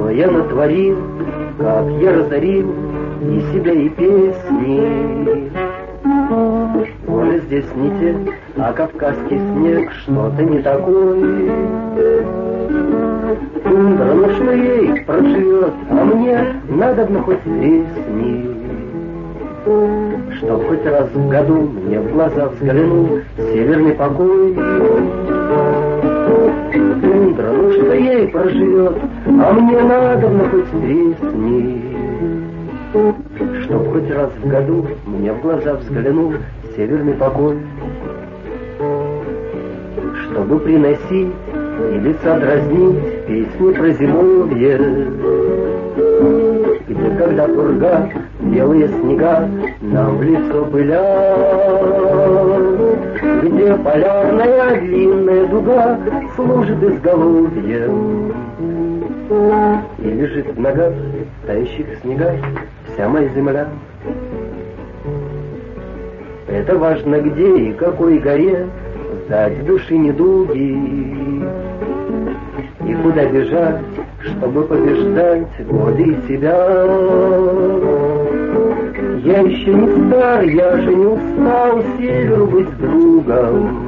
что я натворил, как я разорил и себя, и песни. Горы здесь не те, а кавказский снег что-то не такой. Тундра, ну что ей проживет, а мне надобно хоть песни. Чтоб хоть раз в году мне в глаза взглянул северный покой. Тундра, ну что ей проживет, а мне надобно хоть песни. Чтоб хоть раз в году мне в глаза взглянул северный покой. Чтобы приносить или соедразнить песни про зимовье, где когда пурга, белые снега нам в лицо пылят, где полярная длинная дуга служит изголовьем, и лежит в ногах тающих снегах вся моя земля. Это важно где и какой горе сдать души недуги, и куда бежать, чтобы побеждать годы и себя. Я еще не стар, я же не устал северу быть другом.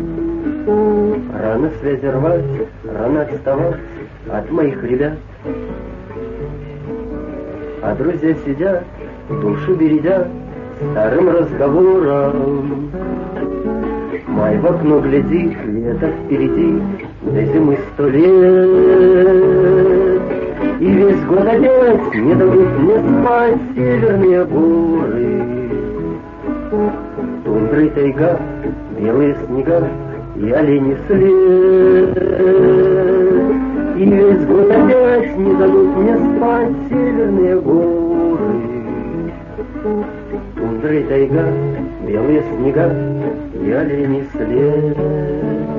Рано связи рвать, рано отставать от моих ребят. А друзья сидят, душу бередят старым разговором. Май в окно глядит, лето впереди, до зимы 100 лет. И весь год опять не дадут мне спать северные горы. Тундра и тайга, белые снега и олени след. И весь год опять не дадут мне спать северные горы. Тундра и тайга, белые снега и олени след.